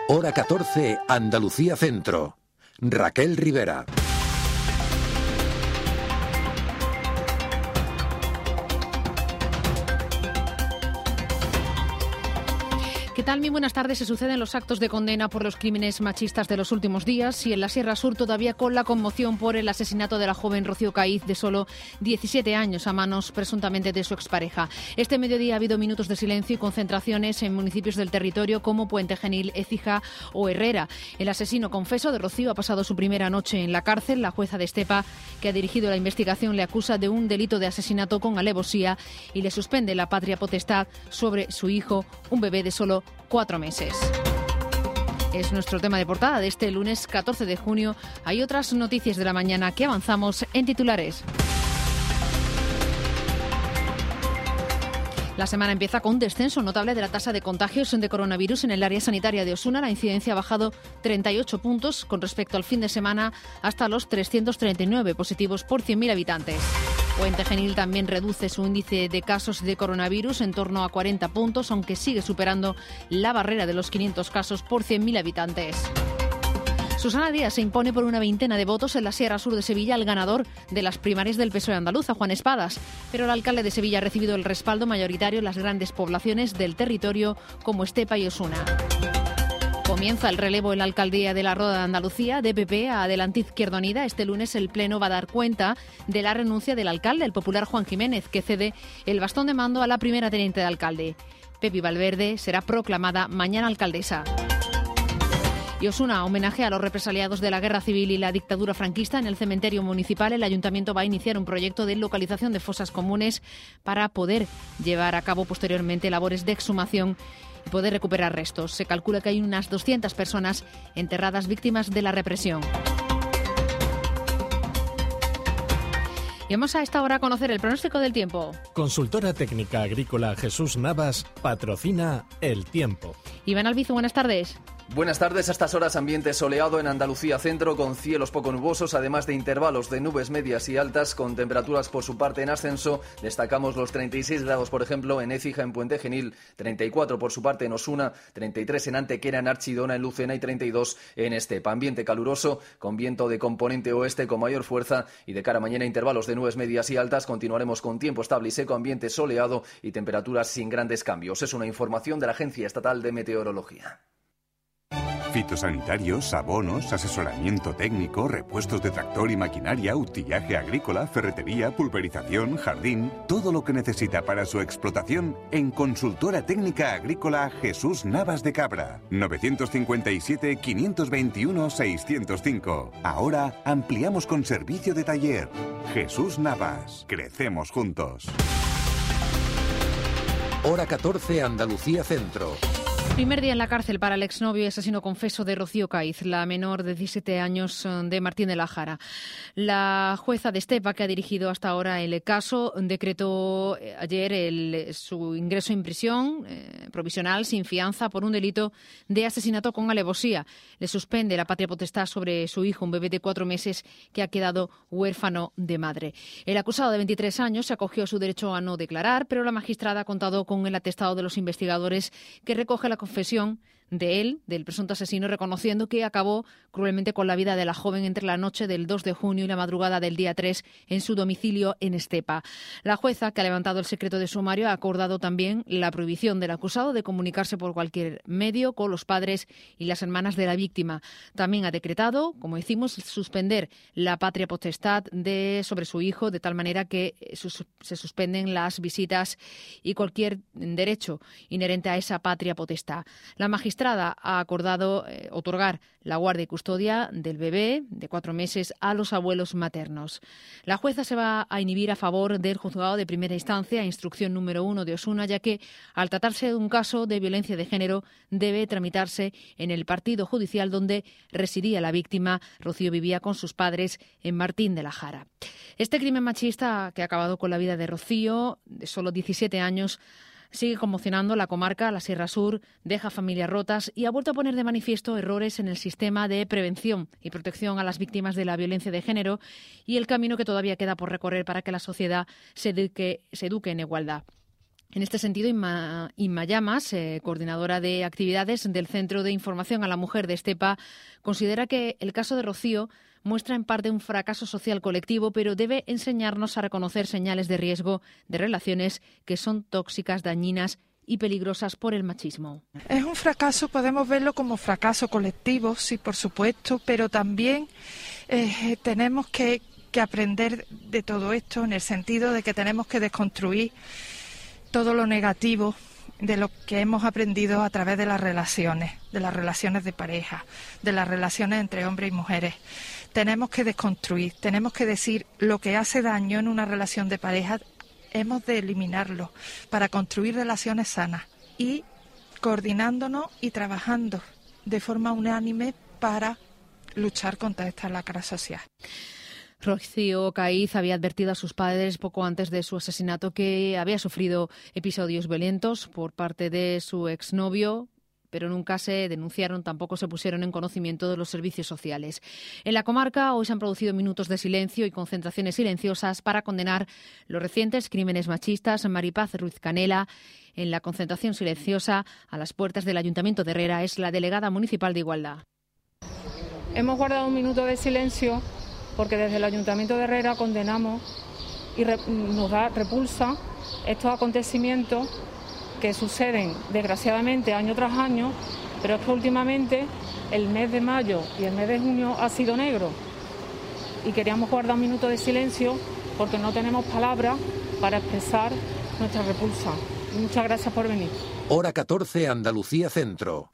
Hora 14, Andalucía Centro. Raquel Rivera. ¿Qué tal? Muy buenas tardes. Se suceden los actos de condena por los crímenes machistas de los últimos días y en la Sierra Sur todavía con la conmoción por el asesinato de la joven Rocío Cáiz, de solo 17 años, a manos presuntamente de su expareja. Este mediodía ha habido minutos de silencio y concentraciones en municipios del territorio como Puente Genil, Écija o Herrera. El asesino confeso de Rocío ha pasado su primera noche en la cárcel. La jueza de Estepa, que ha dirigido la investigación, le acusa de un delito de asesinato con alevosía y le suspende la patria potestad sobre su hijo, un bebé de solo 4 meses. Es nuestro tema de portada de este lunes 14 de junio. Hay otras noticias de la mañana que avanzamos en titulares. La semana empieza con un descenso notable de la tasa de contagios de coronavirus en el área sanitaria de Osuna. La incidencia ha bajado 38 puntos con respecto al fin de semana, hasta los 339 positivos por 100.000 habitantes. Puente Genil también reduce su índice de casos de coronavirus en torno a 40 puntos, aunque sigue superando la barrera de los 500 casos por 100.000 habitantes. Susana Díaz se impone por una veintena de votos en la Sierra Sur de Sevilla al ganador de las primarias del PSOE andaluz, Juan Espadas. Pero el alcalde de Sevilla ha recibido el respaldo mayoritario en las grandes poblaciones del territorio como Estepa y Osuna. Comienza el relevo en la alcaldía de la Roda de Andalucía, de PP a Adelante Izquierda Unida. Este lunes el Pleno va a dar cuenta de la renuncia del alcalde, el popular Juan Jiménez, que cede el bastón de mando a la primera teniente de alcalde. Pepi Valverde será proclamada mañana alcaldesa. Y Osuna, homenaje a los represaliados de la Guerra Civil y la dictadura franquista. En el cementerio municipal, el ayuntamiento va a iniciar un proyecto de localización de fosas comunes para poder llevar a cabo posteriormente labores de exhumación y poder recuperar restos. Se calcula que hay unas 200 personas enterradas víctimas de la represión. Y vamos a esta hora a conocer el pronóstico del tiempo. Consultora técnica agrícola Jesús Navas patrocina el tiempo. Iván Albizu, buenas tardes. Buenas tardes. A estas horas ambiente soleado en Andalucía Centro con cielos poco nubosos, además de intervalos de nubes medias y altas con temperaturas por su parte en ascenso. Destacamos los 36 grados, por ejemplo, en Écija, en Puente Genil, 34 por su parte en Osuna, 33 en Antequera, en Archidona, en Lucena y 32 en Estepa. Ambiente caluroso con viento de componente oeste con mayor fuerza y de cara a mañana intervalos de nubes medias y altas. Continuaremos con tiempo estable y seco, ambiente soleado y temperaturas sin grandes cambios. Es una información de la Agencia Estatal de Meteorología. Fitosanitarios, abonos, asesoramiento técnico, repuestos de tractor y maquinaria, utillaje agrícola, ferretería, pulverización, jardín, todo lo que necesita para su explotación en Consultora Técnica Agrícola Jesús Navas de Cabra. 957-521-605. Ahora ampliamos con servicio de taller. Jesús Navas. Crecemos juntos. Hora 14, Andalucía Centro. Primer día en la cárcel para el exnovio y asesino confeso de Rocío Cáiz, la menor de 17 años de Martín de la Jara. La jueza de Estepa, que ha dirigido hasta ahora el caso, decretó ayer su ingreso en prisión provisional sin fianza por un delito de asesinato con alevosía. Le suspende la patria potestad sobre su hijo, un bebé de 4 meses que ha quedado huérfano de madre. El acusado de 23 años se acogió a su derecho a no declarar, pero la magistrada ha contado con el atestado de los investigadores que recoge la confesión de él, del presunto asesino, reconociendo que acabó cruelmente con la vida de la joven entre la noche del 2 de junio y la madrugada del día 3 en su domicilio en Estepa. La jueza, que ha levantado el secreto de sumario, ha acordado también la prohibición del acusado de comunicarse por cualquier medio con los padres y las hermanas de la víctima. También ha decretado, como decimos, suspender la patria potestad sobre su hijo, de tal manera que se suspenden las visitas y cualquier derecho inherente a esa patria potestad. La magistrada ha acordado otorgar la guardia y custodia del bebé de 4 meses a los abuelos maternos. La jueza se va a inhibir a favor del juzgado de primera instancia, instrucción número 1 de Osuna, ya que al tratarse de un caso de violencia de género debe tramitarse en el partido judicial donde residía la víctima. Rocío vivía con sus padres en Martín de la Jara. Este crimen machista que ha acabado con la vida de Rocío, de solo 17 años, sigue conmocionando la comarca, la Sierra Sur, deja familias rotas y ha vuelto a poner de manifiesto errores en el sistema de prevención y protección a las víctimas de la violencia de género y el camino que todavía queda por recorrer para que la sociedad se eduque en igualdad. En este sentido, Inma Llamas, coordinadora de actividades del Centro de Información a la Mujer de Estepa, considera que el caso de Rocío muestra en parte un fracaso social colectivo, pero debe enseñarnos a reconocer señales de riesgo de relaciones que son tóxicas, dañinas y peligrosas por el machismo. Es un fracaso, podemos verlo como fracaso colectivo, sí, por supuesto, pero también tenemos que aprender de todo esto en el sentido de que tenemos que desconstruir todo lo negativo de lo que hemos aprendido a través de las relaciones de pareja, de las relaciones entre hombres y mujeres. Tenemos que desconstruir, tenemos que decir lo que hace daño en una relación de pareja, hemos de eliminarlo para construir relaciones sanas y coordinándonos y trabajando de forma unánime para luchar contra esta lacra social. Rocío Cáiz había advertido a sus padres poco antes de su asesinato que había sufrido episodios violentos por parte de su exnovio, pero nunca se denunciaron, tampoco se pusieron en conocimiento de los servicios sociales. En la comarca hoy se han producido minutos de silencio y concentraciones silenciosas para condenar los recientes crímenes machistas. Maripaz Ruiz Canela, en la concentración silenciosa a las puertas del Ayuntamiento de Herrera, es la delegada municipal de Igualdad. Hemos guardado un minuto de silencio porque desde el Ayuntamiento de Herrera condenamos y nos da repulsa estos acontecimientos que suceden desgraciadamente año tras año, pero es que últimamente el mes de mayo y el mes de junio ha sido negro y queríamos guardar un minuto de silencio porque no tenemos palabras para expresar nuestra repulsa. Muchas gracias por venir. Hora 14, Andalucía Centro.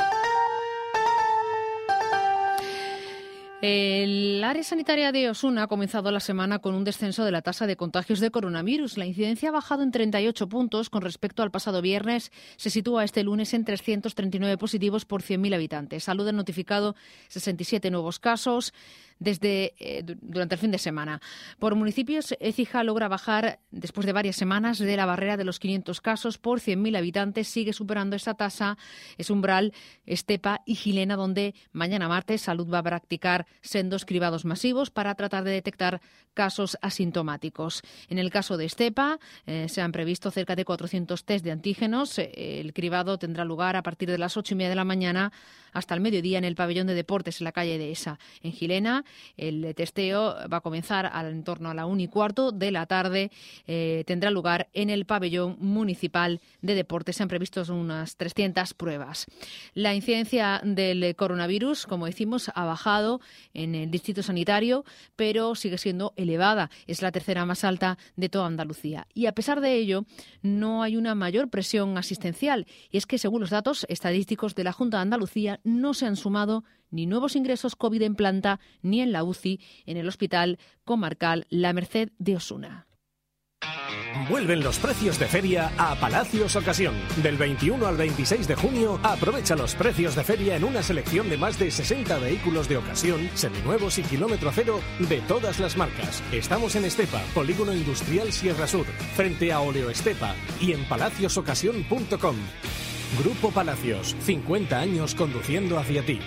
El área sanitaria de Osuna ha comenzado la semana con un descenso de la tasa de contagios de coronavirus. La incidencia ha bajado en 38 puntos con respecto al pasado viernes. Se sitúa este lunes en 339 positivos por 100.000 habitantes. Salud ha notificado 67 nuevos casos durante el fin de semana. Por municipios, Écija logra bajar, después de varias semanas, de la barrera de los 500 casos por 100.000 habitantes. Sigue superando esta tasa, es umbral, Estepa y Gilena, donde mañana martes Salud va a practicar sendos cribados masivos para tratar de detectar casos asintomáticos. En el caso de Estepa, se han previsto cerca de 400 test de antígenos. El cribado tendrá lugar a partir de las 8:30 de la mañana hasta el mediodía en el pabellón de deportes en la calle Dehesa. En Gilena, el testeo va a comenzar en torno a la 1:15 de la tarde. Tendrá lugar en el pabellón municipal de deportes. Se han previsto unas 300 pruebas. La incidencia del coronavirus, como decimos, ha bajado en el distrito sanitario, pero sigue siendo elevada. Es la tercera más alta de toda Andalucía. Y a pesar de ello, no hay una mayor presión asistencial. Y es que, según los datos estadísticos de la Junta de Andalucía, no se han sumado ni nuevos ingresos COVID en planta ni en la UCI en el Hospital Comarcal La Merced de Osuna. Vuelven los precios de feria a Palacios Ocasión. Del 21 al 26 de junio, aprovecha los precios de feria en una selección de más de 60 vehículos de ocasión, seminuevos y kilómetro cero de todas las marcas. Estamos en Estepa, Polígono Industrial Sierra Sur, frente a Oleo Estepa y en palaciosocasión.com. Grupo Palacios, 50 años conduciendo hacia ti.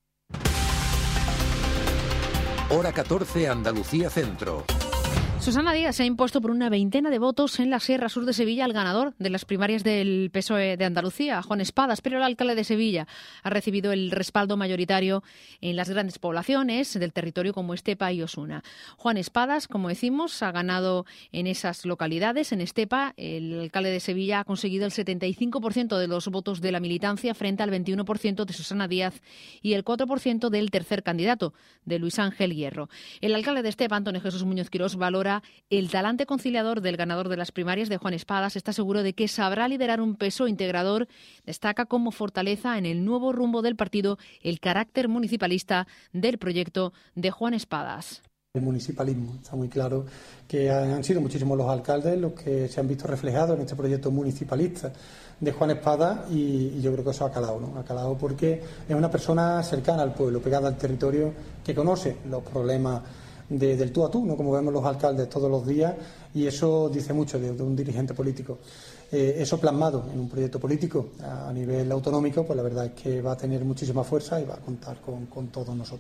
Hora 14, Andalucía Centro. Susana Díaz se ha impuesto por una veintena de votos en la Sierra Sur de Sevilla al ganador de las primarias del PSOE de Andalucía, Juan Espadas, pero el alcalde de Sevilla ha recibido el respaldo mayoritario en las grandes poblaciones del territorio como Estepa y Osuna. Juan Espadas, como decimos, ha ganado en esas localidades. En Estepa, el alcalde de Sevilla ha conseguido el 75% de los votos de la militancia frente al 21% de Susana Díaz y el 4% del tercer candidato, de Luis Ángel Hierro. El alcalde de Estepa, Antonio Jesús Muñoz Quirós, valora el talante conciliador del ganador de las primarias, de Juan Espadas. Está seguro de que sabrá liderar un PSOE integrador. Destaca como fortaleza en el nuevo rumbo del partido el carácter municipalista del proyecto de Juan Espadas. El municipalismo. Está muy claro que han sido muchísimos los alcaldes los que se han visto reflejados en este proyecto municipalista de Juan Espadas y yo creo que eso ha calado, ¿no? Ha calado porque es una persona cercana al pueblo, pegada al territorio, que conoce los problemas del tú a tú, ¿no? Como vemos los alcaldes todos los días, y eso dice mucho de un dirigente político. Eso plasmado en un proyecto político a nivel autonómico, pues la verdad es que va a tener muchísima fuerza y va a contar con todos nosotros.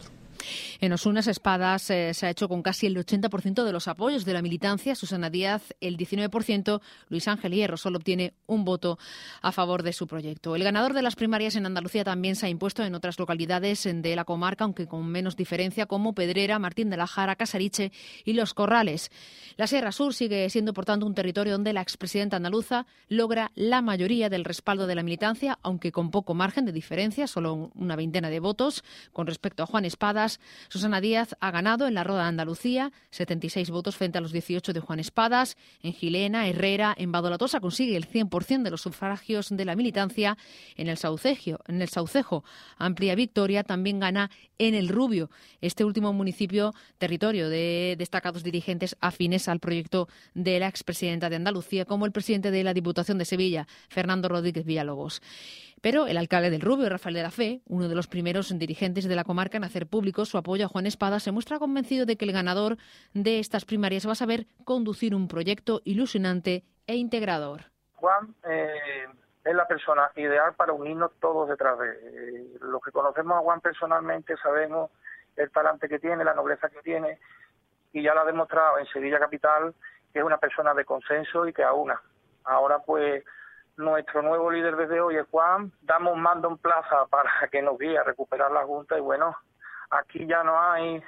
En Osunas Espadas se ha hecho con casi el 80% de los apoyos de la militancia. Susana Díaz, el 19%. Luis Ángel Hierro solo obtiene un voto a favor de su proyecto. El ganador de las primarias en Andalucía también se ha impuesto en otras localidades de la comarca, aunque con menos diferencia, como Pedrera, Martín de la Jara, Casariche y Los Corrales. La Sierra Sur sigue siendo, por tanto, un territorio donde la expresidenta andaluza logra la mayoría del respaldo de la militancia, aunque con poco margen de diferencia, solo una veintena de votos. Con respecto a Juan Espadas, Susana Díaz ha ganado en la Roda de Andalucía, 76 votos frente a los 18 de Juan Espadas. En Gilena, Herrera, en Badolatosa consigue el 100% de los sufragios de la militancia. En el Saucejo, amplia victoria. También gana en El Rubio, este último municipio, territorio de destacados dirigentes afines al proyecto de la expresidenta de Andalucía, como el presidente de la Diputación de Sevilla, Fernando Rodríguez Villalobos. Pero el alcalde del Rubio, Rafael de la Fe, uno de los primeros dirigentes de la comarca en hacer público su apoyo a Juan Espadas, se muestra convencido de que el ganador de estas primarias va a saber conducir un proyecto ilusionante e integrador. Juan es la persona ideal para unirnos todos detrás de él. Los que conocemos a Juan personalmente sabemos el talante que tiene, la nobleza que tiene, y ya lo ha demostrado en Sevilla Capital, que es una persona de consenso y que aúna. Ahora pues nuestro nuevo líder desde hoy es Juan. Damos mando en plaza para que nos guíe a recuperar la Junta, y bueno, aquí ya no hay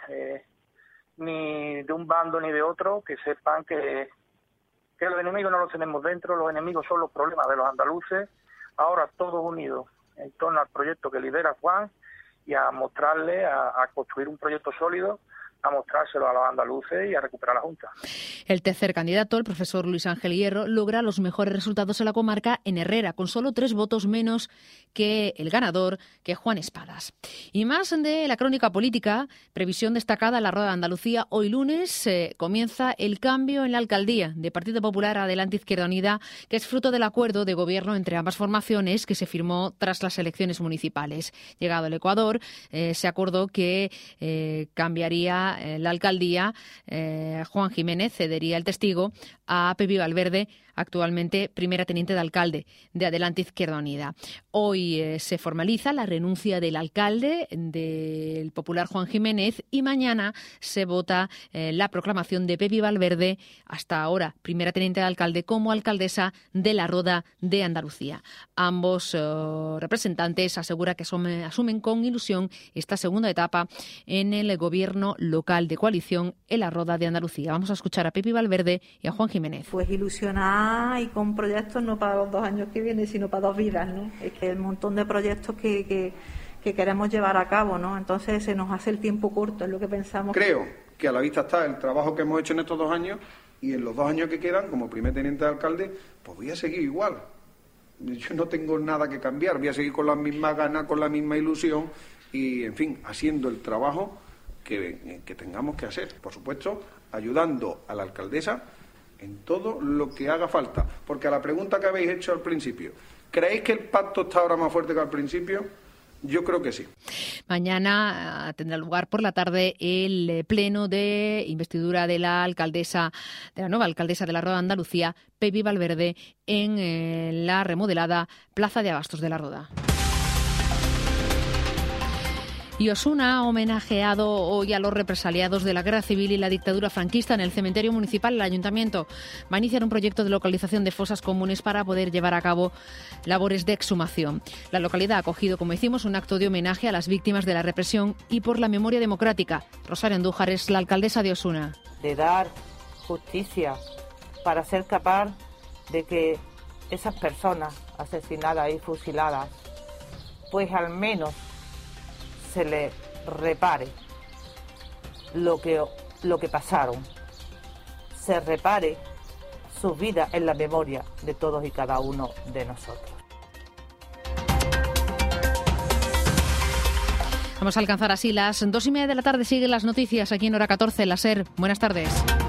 ni de un bando ni de otro. Que sepan que los enemigos no los tenemos dentro, los enemigos son los problemas de los andaluces. Ahora todos unidos en torno al proyecto que lidera Juan, y a mostrarle, a construir un proyecto sólido, a mostrárselo a los andaluces y a recuperar la Junta. El tercer candidato, el profesor Luis Ángel Hierro, logra los mejores resultados en la comarca en Herrera, con solo 3 votos menos que el ganador, que Juan Espadas. Y más de la crónica política, previsión destacada en la Roda de Andalucía. Hoy lunes comienza el cambio en la alcaldía de Partido Popular Adelante Izquierda Unida, que es fruto del acuerdo de gobierno entre ambas formaciones que se firmó tras las elecciones municipales. Llegado el Ecuador, se acordó que cambiaría la alcaldía. Juan Jiménez cedería el testigo a Pepi Valverde, actualmente primera teniente de alcalde de Adelante Izquierda Unida. Hoy se formaliza la renuncia del alcalde del popular Juan Jiménez, y mañana se vota la proclamación de Pepi Valverde, hasta ahora primera teniente de alcalde, como alcaldesa de la Roda de Andalucía. Ambos representantes aseguran que asumen con ilusión esta segunda etapa en el gobierno local de coalición en la Roda de Andalucía. Vamos a escuchar a Pepi Valverde y a Juan Jiménez. Pues ilusionada y con proyectos no para los 2 años que vienen, sino para 2 vidas, ¿no? Es que el montón de proyectos que queremos llevar a cabo, ¿no? Entonces se nos hace el tiempo corto, es lo que pensamos. Creo que a la vista está el trabajo que hemos hecho en estos 2 años, y en los 2 años que quedan, como primer teniente de alcalde, pues voy a seguir igual. Yo no tengo nada que cambiar, voy a seguir con las mismas ganas, con la misma ilusión y, en fin, haciendo el trabajo que tengamos que hacer. Por supuesto, ayudando a la alcaldesa en todo lo que haga falta. Porque a la pregunta que habéis hecho al principio, ¿creéis que el pacto está ahora más fuerte que al principio? Yo creo que sí. Mañana tendrá lugar por la tarde el pleno de investidura de la alcaldesa, de la nueva alcaldesa de la Roda de Andalucía, Pepi Valverde, en la remodelada Plaza de Abastos de la Roda. Y Osuna ha homenajeado hoy a los represaliados de la Guerra Civil y la dictadura franquista. En el cementerio municipal, el Ayuntamiento va a iniciar un proyecto de localización de fosas comunes para poder llevar a cabo labores de exhumación. La localidad ha acogido, como decimos, un acto de homenaje a las víctimas de la represión y por la memoria democrática. Rosario Andújar es la alcaldesa de Osuna. De dar justicia para ser capaz de que esas personas asesinadas y fusiladas, pues al menos se les repare lo que pasaron, se repare sus vidas en la memoria de todos y cada uno de nosotros. Vamos a alcanzar así las 2:30 de la tarde. Siguen las noticias aquí en Hora 14, la SER. Buenas tardes.